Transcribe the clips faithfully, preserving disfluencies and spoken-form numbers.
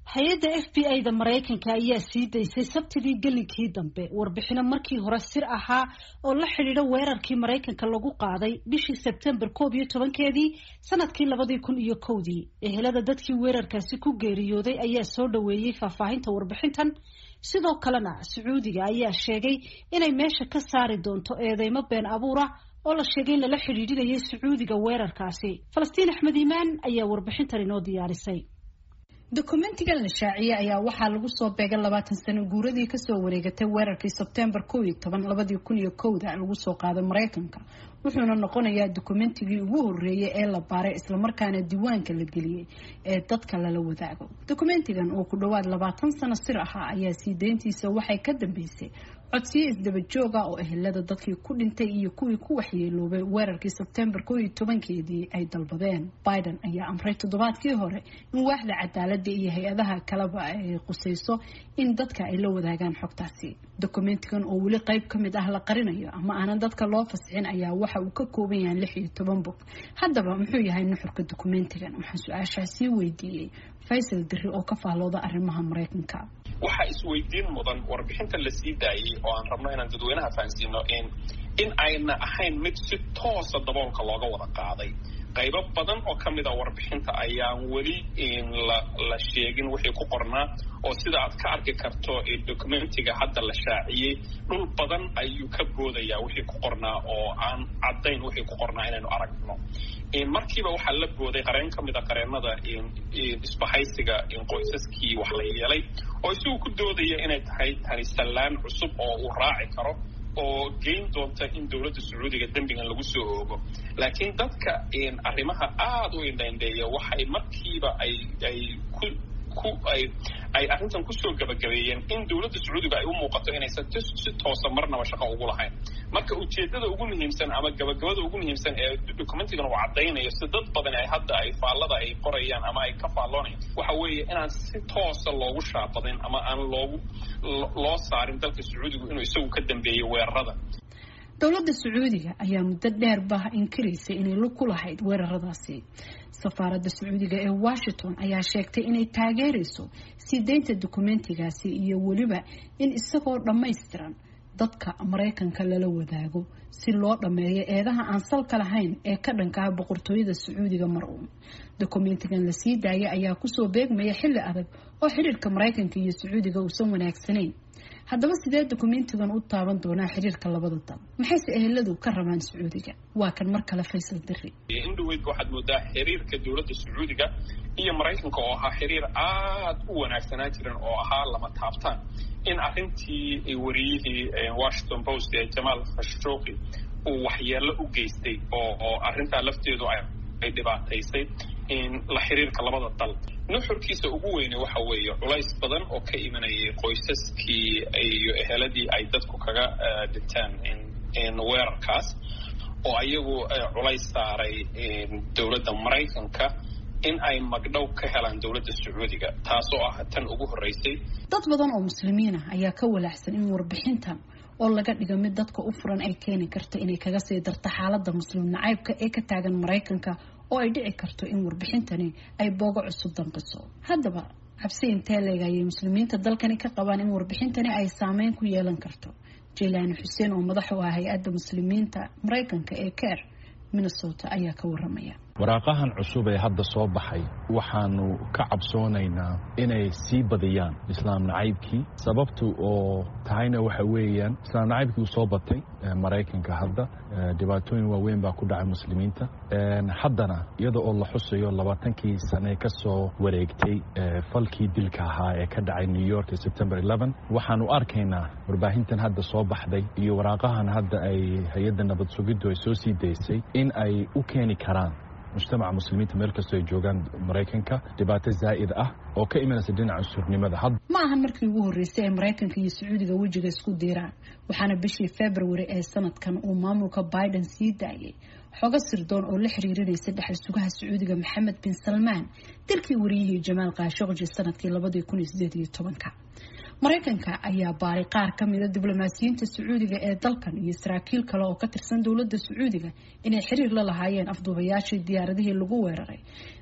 hay-adda f b i da maraykanka ayaa sii daysay sabtidii gelinkii dambe warbixino markii hore sir ahaa oo la xidhiidha weerarkii maraykanka lagu qaaday bishii sebtembar koob iyo tobankeedii sanadkii labadii kun iyo kowdii ehelada dadkii weerarkaasi ku geeriyooday ayaa soo dhaweeyey faahfaahinta warbixintan sidoo kalena sacuudiga ayaa sheegay inay meesha ka saari doonto eedeymo been abuura oo la sheegay in lala xidhiidhinayay sacuudiga weerarkaasi. falastiin axmed iimaan ayaa warbixintan inoo diyaarisay. dokumentigan la shaaciyay ayaa waxaa lagu soo beegay labaatan sano guuradii kasoo wareegatay weerarkii sebtembar kow iyo toban labadii kun iyo kowda lagu soo qaaday maraykanka wuxuuna noqonayaa dokumentigii ugu horeeyay ee la baaray islamarkaana diiwaanka la geliyey ee dadka lala wadaago. dokumentigan oo ku dhawaad labaatan sano sir ahaa ayaa sii deyntiisa waxay ka dambeysay codsiyo isdaba joog ah oo ehelada dadkii ku dhintay iyo kuwii ku waxyeeloobay weerarkii sebtembar kow iyo tobankeedii ay dalbadeen. Biden ayaa amray toddobaadkii hore in waaxda cadaaladda iyo hay-adaha kaleba ay qusayso in dadka ay la wadaagaan xogtaasi. dokumentigan oo weli qayb ka mid ah la qarinayo ama aanan dadka loo fasixin ayaa waxa uu ka kooban yahay lix iyo toban bog. haddaba muxuu yahay nuxurka dokumentigan? waxaan su-aashaasi weydiiyey Faisal Dirri oo ka faallooda arrimaha Maraykanka. waxa isweydiin mudan warbixinta la sii daayay oo aan rabno inaan dadweynaha fahansiino in in ayna ahayn mid si toos ah daboolka looga wada qaaday. qaybo badan oo kamid ah warbixinta ayaan weli in la la sheegin wixii ku qornaa oo sida aad ka arki karto ee documentiga hadda la shaaciyay dhul badan ayuu ka boodayaa wixii ku qornaa oo aan caddayn wixii ku qornaa inaynu aragno. in markiiba waxaa la booday qareen ka mid a qareenada in isbahaysiga in qoysaskii wax la yeelay oo isagu ku doodaya inay tahay tani sallaan cusub oo uu raaci karo oo geyn doonta in dowladda sacuudiga dembigan lagu soo oogo. laakiin dadka in arrimaha aada u indhaindheeya waxay markiiba ay ay ku ku ay ay arrintan kusoo gabagabeeyeen in dowladda sacuudiga ay u muuqato inaysan si toosa marnaba shaqo ugu lahayn. marka ujeedada ugu muhiimsan ama gabagabada ugu muhiimsan ee documentigan uu caddaynayo si dad badan ay hadda ay faallada ay qorayaan ama ay ka faalloonayaan waxa weeye inaan si toosa loogu shaabadin ama aan loogu loo saarin dalka sacuudigu inuu isagu ka dambeeyo weerarada. dowladda sacuudiga ayaa muddo dheer bah inkiraysay inay lug ku lahayd weeraradaasi. safaaradda sacuudiga ee Washington ayaa sheegtay inay taageerayso sii deynta dokumentigaasi iyo weliba in isagoo dhammaystiran dadka Maraykanka lala wadaago si loo dhameeyo eedaha aan salka lahayn ee ka dhanka ah boqortooyada sacuudiga mar uun. dokumentigan la sii daayay ayaa kusoo beegmaya xilli adag oo xiriirka Maraykanka iyo sacuudiga uusan wanaagsanayn. haddaba sidee dokumentigan u taaban doonaa xiriirka labada dal? maxayse eheladu ka rabaan sacuudiga? waa kan mar kale Faisal Dirri. in dhaweyd waxaad moodaa xiriirka dowladda sacuudiga iyo Maraykanka oo ahaa xiriir aada u wanaagsanaa jiran oo ahaa lama taabtaan in arrintii wariyihii Washington Post ee Jamal Khashoggi uu waxyeello u geystay oo oo arrintaa lafteedu ay ay dhibaataysay in la xiriirka labada dal. nuxurkiisa ugu weyne waxa weeye culays badan oo ka imanayay qoysaskii iyo eheladii ay dadku kaga dhintaan in weerarkaas oo ayagu culays saaray dowladda Maraykanka in ay magdhow ka helaan dowladda sacuudiga taasoo ah tan ugu horeysay. dad badan oo muslimiin ah ayaa ka walaacsan in warbixintan oo laga dhigo mid dadka u furan ay keeni karto inay kaga sii darto xaaladda muslim nacaybka ee ka taagan Maraykanka oo ay dhici karto in warbixintani ay boogo cusub danqiso. haddaba cabsi intee leegayay muslimiinta dalkani ka qabaan in warbixintani ay saameyn ku yeelan karto? Jaylaani Xuseen oo madax u ah hay-adda muslimiinta Maraykanka ee Care Minnesota ayaa ka waramaya. waraaqahan cusub ee hadda soo baxay waxaanu ka cabsoonaynaa inay sii badiyaan islaam nacaybkii. sababtu oo tahayna waxa weeyaan islaam nacaybkii uu soo batay Maraykanka hadda dhibaatooyin waaweyn baa ku dhacay muslimiinta. haddana iyada oo la xusayo labaatankii sane ka soo wareegtay falkii dilka ahaa ee ka dhacay New York ee September eleven waxaanu arkaynaa warbaahintan hadda soo baxday iyo waraaqahan hadda ay hay-adda nabad sugiddu ay soo sii daysay in ay u keeni karaan mujtamaca muslimiinta meel kastoo ay joogaan Maraykanka dhibaato zaa'id ah oo ka imanaysa dhinaca surnimada. ma ahan markii ugu horeysay ee Maraykanka iyo Sacuudiga wejiga isku diiraan. waxaana bishii February ee sanadkan uu maamulka Biden sii daayay xogo sirdoon oo la xiriirinaysa dhaxal sugaha Sacuudiga Mohammed bin Salman dilkii wariyihii Jamal Khashoggi sanadkii labadii kun iyo siddeed iyo tobanka. Maraykanka ayaa baaray qaar ka mid ah diblomaasiyiinta Sacuudiga ee dalkan iyo saraakiil kale oo ka tirsan dowladda Sacuudiga inay xiriir la lahaayeen afduubayaashii diyaaradihii lagu weeraray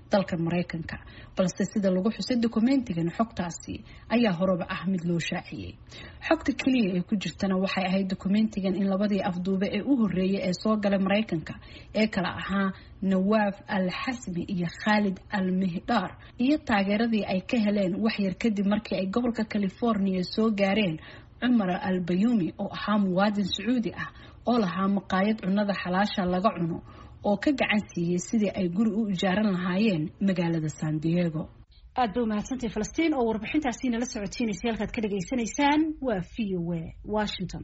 dalka Mareykanka balse sida lagu xusay dokumentigan xogtaasi ayaa horeba ah mid loo shaaciyay xogta kaliya ee ku jirtana waxay ahayd dokumentigan in labadii afduube ee u horeeyay ee soo galay Mareykanka ee kala ahaa Nawaf al-Hasmi iyo Khalid al-Mihdar iyo taageeradii ay ka heleen wax yar kadib markii ay gobolka California soo gaareen Umar al-Bayumi oo ahaa muwaadin Sacuudi ah oo lahaa maqaayad cunada xalaasha laga cuno oo ka gacan siiyay sidii ay guri u ijaaran lahaayeen magaalada San Diego. aad buu mahadsantahay Falastiin oo warbixintaasi nala socotiinaysa halkaad ka dhageysanaysaan waa V O A Washington.